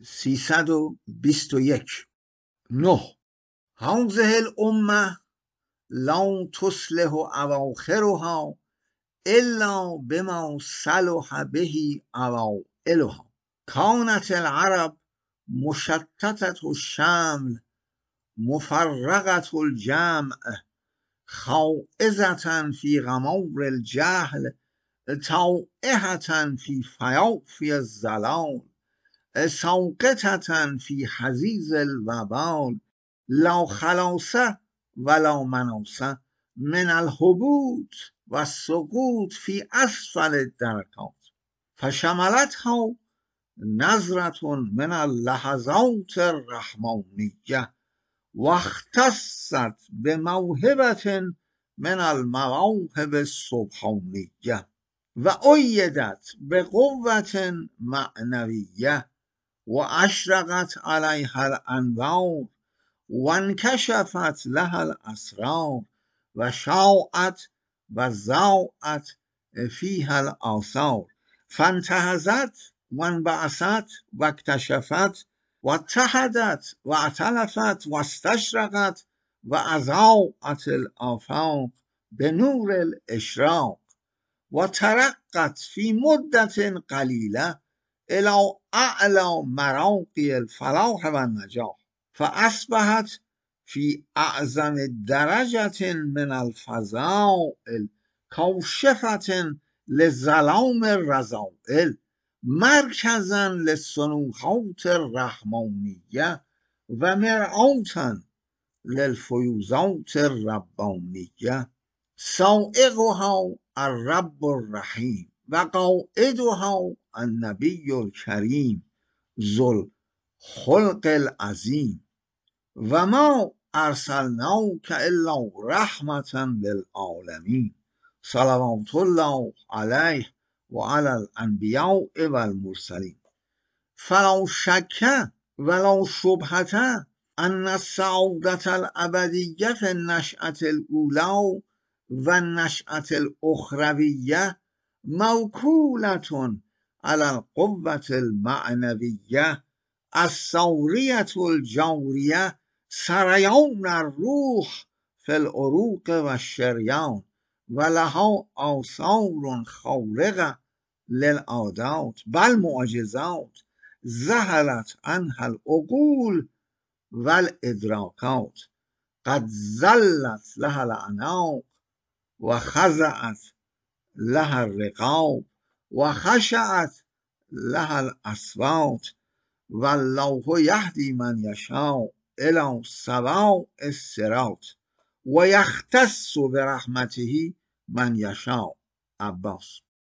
321 9. هذه الأمة لا تصلح أواخرها إلا بما صلح به أوائلها. كانت العرب مشتتة الشمل مفرقة الجمع خائزة في غمار الجهل طائحة في فيافي الزلال ساقطة في حزيز الوبال لا خلاص ولا مناص من الهبوط والسقوط في أسفل الدركات. فشملتها نظرة من اللحظات الرحمانية واختصت بموهبة من المواهب السبحانية وأيدت بقوة معنوية وأشرقت عليها الأنوار وانكشفت لها الأسرار وشاعت وزاعت فيها الآثار فانتهزت وانبعثت واكتشفت واتحدت واعتلفت واستشرقت وأضاءت الآفاق بنور الإشراق وترقت في مدة قليلة إلى أعلى مراقي الفلاح والنجاح فأصبحت في أعظم درجة من الفضائل كاشفة لظلام الرذائل مركزا للصنوخات الرحمانية ومرآة للفيوزات الربانية. سائقها الرب الرحيم وقائدها النبي الكريم ذو الخلق العظيم وما أرسلناك إلا رحمة للعالمين صلوات الله عليه وعلى الأنبياء والمرسلين. فلا شك ولا شبهة أن السعادة الأبدية في النشأة الأولى والنشأة الأخروية موكولة على القوة المعنوية الثورية الجارية سريان الروح في العروق والشريان ولها آثار خارقة للعادات بل معجزات ذهلت عنها العقول والإدراكات. قد ذلت لها الأعناق وخضعت لها الرقاب وخشعت لها الأصوات والله يهدي من يشاء إلى سواء الصراط ويختص برحمته من يشاء. عباس.